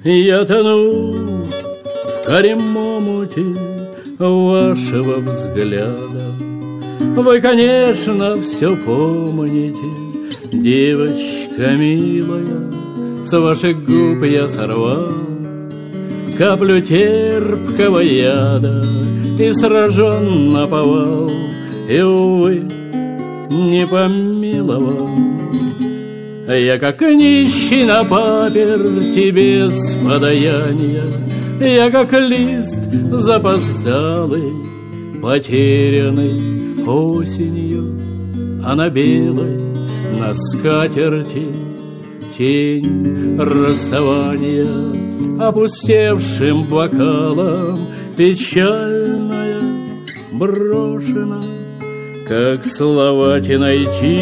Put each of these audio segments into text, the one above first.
Я тону в карем омуте вашего взгляда. Вы, конечно, все помните, девочка милая. С ваших губ я сорвал каплю терпкого яда и сражен наповал, и, увы, не помиловал. Я, как нищий на паперти без подаяния, я, как лист запоздалый, потерянный осенью, а на белой, на скатерти тень расставания, опустевшим бокалом печальная брошена. Как слова те найти,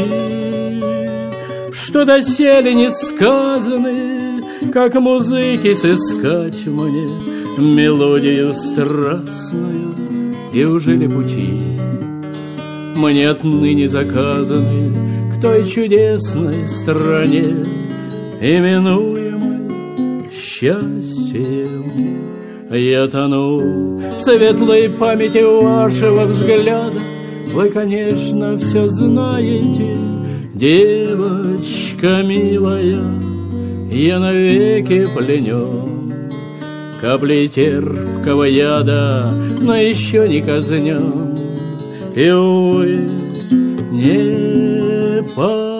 что доселе не сказаны, как музыки сыскать мне мелодию страстную, и уже ли пути мне отныне заказаны к той чудесной стране, именуемой счастьем. Я тону в светлой памяти вашего взгляда. Вы, конечно, все знаете, девочка милая. Я навеки пленен каплей терпкого яда, но еще не казнен, и, увы, не по